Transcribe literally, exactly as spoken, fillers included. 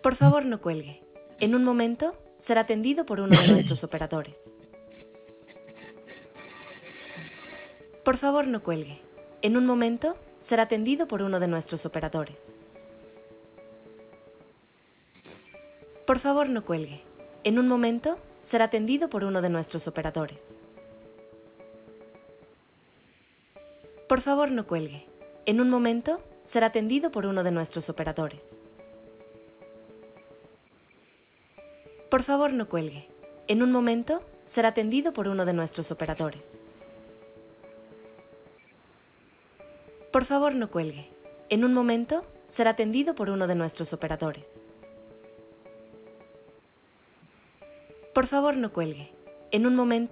Por favor, no cuelgue. En un momento será atendido por uno de nuestros operadores. Por favor, no cuelgue. En un momento será atendido por uno de nuestros operadores. Por favor, no cuelgue. En un momento será atendido por uno de nuestros operadores. Por favor, no cuelgue. En un momento será atendido por uno de nuestros operadores. Por favor, no cuelgue. En un momento será atendido por uno de nuestros operadores. Por favor, no cuelgue. En un momento será atendido por uno de nuestros operadores. Por favor, no cuelgue. En un momento